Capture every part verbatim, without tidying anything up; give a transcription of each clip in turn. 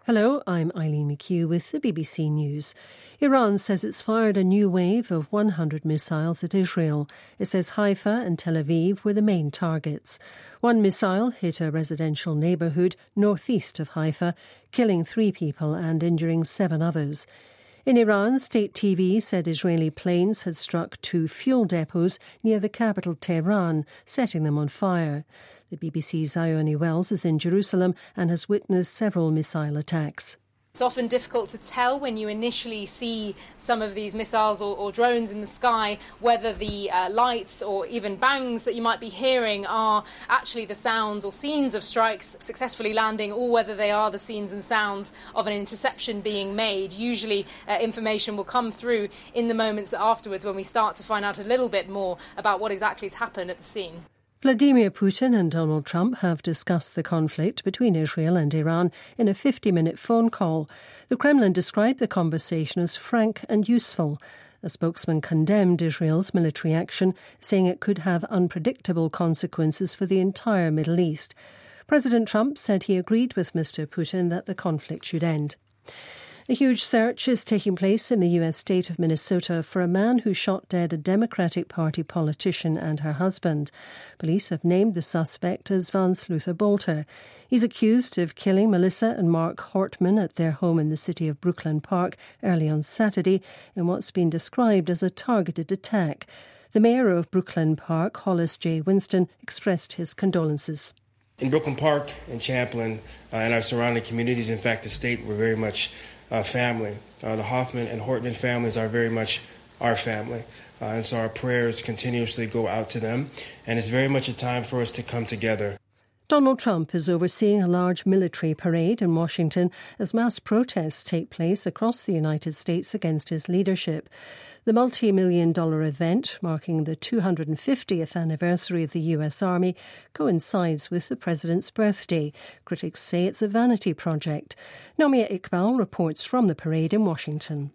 Hello, I'm Eileen McHugh with the B B C News. Iran says it's fired a new wave of one hundred missiles at Israel. It says Haifa and Tel Aviv were the main targets. One missile hit a residential neighbourhood northeast of Haifa, killing three people and injuring seven others. In Iran, state T V said Israeli planes had struck two fuel depots near the capital Tehran, setting them on fire. The B B C's Ione Wells is in Jerusalem and has witnessed several missile attacks. It's often difficult to tell when you initially see some of these missiles or, or drones in the sky whether the uh, lights or even bangs that you might be hearing are actually the sounds or scenes of strikes successfully landing, or whether they are the scenes and sounds of an interception being made. Usually uh, information will come through in the moments afterwards when we start to find out a little bit more about what exactly has happened at the scene. Vladimir Putin and Donald Trump have discussed the conflict between Israel and Iran in a fifty-minute phone call. The Kremlin described the conversation as frank and useful. A spokesman condemned Israel's military action, saying it could have unpredictable consequences for the entire Middle East. President Trump said he agreed with Mister Putin that the conflict should end. A huge search is taking place in the U S state of Minnesota for a man who shot dead a Democratic Party politician and her husband. Police have named the suspect as Vance Luther Bolter. He's accused of killing Melissa and Mark Hortman at their home in the city of Brooklyn Park early on Saturday in what's been described as a targeted attack. The mayor of Brooklyn Park, Hollis J. Winston, expressed his condolences. In Brooklyn Park and Champlin uh, and our surrounding communities, in fact, the state, we're very much uh, family. Uh, the Hoffman and Hortman families are very much our family. Uh, and so our prayers continuously go out to them. And it's very much a time for us to come together. Donald Trump is overseeing a large military parade in Washington as mass protests take place across the United States against his leadership. The multi-million dollar event, marking the two hundred fiftieth anniversary of the U S Army, coincides with the president's birthday. Critics say it's a vanity project. Nomia Iqbal reports from the parade in Washington.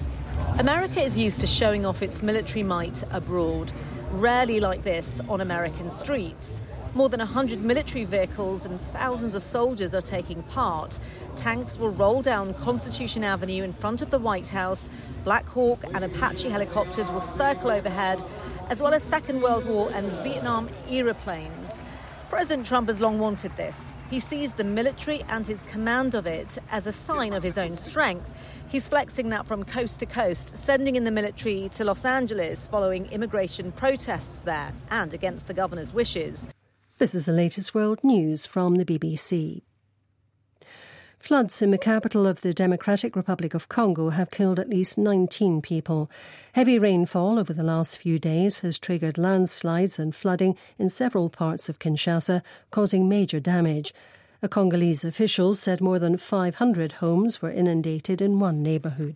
America is used to showing off its military might abroad, rarely like this on American streets. More than one hundred military vehicles and thousands of soldiers are taking part. Tanks will roll down Constitution Avenue in front of the White House. Black Hawk and Apache helicopters will circle overhead, as well as Second World War and Vietnam-era planes. President Trump has long wanted this. He sees the military and his command of it as a sign of his own strength. He's flexing that from coast to coast, sending in the military to Los Angeles following immigration protests there and against the governor's wishes. This is the latest world news from the B B C. Floods in the capital of the Democratic Republic of Congo have killed at least nineteen people. Heavy rainfall over the last few days has triggered landslides and flooding in several parts of Kinshasa, causing major damage. A Congolese official said more than five hundred homes were inundated in one neighbourhood.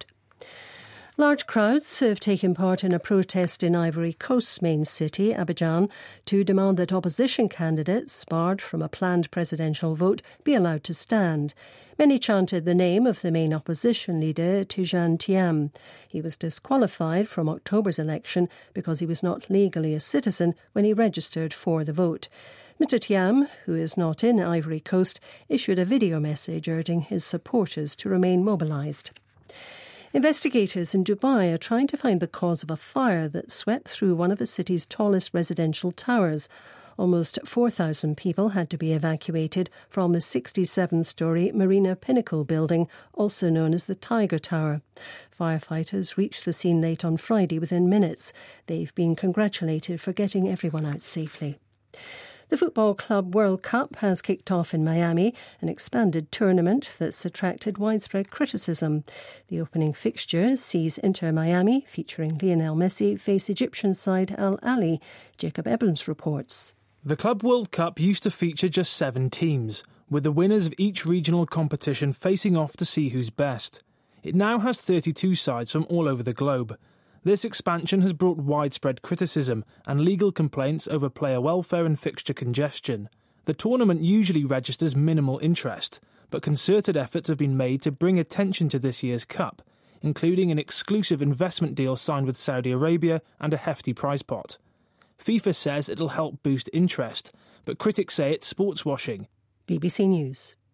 Large crowds have taken part in a protest in Ivory Coast's main city, Abidjan, to demand that opposition candidates, barred from a planned presidential vote, be allowed to stand. Many chanted the name of the main opposition leader, Tidjane Thiam. He was disqualified from October's election because he was not legally a citizen when he registered for the vote. Mister Thiam, who is not in Ivory Coast, issued a video message urging his supporters to remain mobilised. Investigators in Dubai are trying to find the cause of a fire that swept through one of the city's tallest residential towers. Almost four thousand people had to be evacuated from the sixty-seven-storey Marina Pinnacle building, also known as the Tiger Tower. Firefighters reached the scene late on Friday within minutes. They've been congratulated for getting everyone out safely. The Football Club World Cup has kicked off in Miami, an expanded tournament that's attracted widespread criticism. The opening fixture sees Inter Miami, featuring Lionel Messi, face Egyptian side Al Ahly. Jacob Evans reports. The Club World Cup used to feature just seven teams, with the winners of each regional competition facing off to see who's best. It now has thirty-two sides from all over the globe. This expansion has brought widespread criticism and legal complaints over player welfare and fixture congestion. The tournament usually registers minimal interest, but concerted efforts have been made to bring attention to this year's Cup, including an exclusive investment deal signed with Saudi Arabia and a hefty prize pot. FIFA says it'll help boost interest, but critics say it's sports washing. B B C News.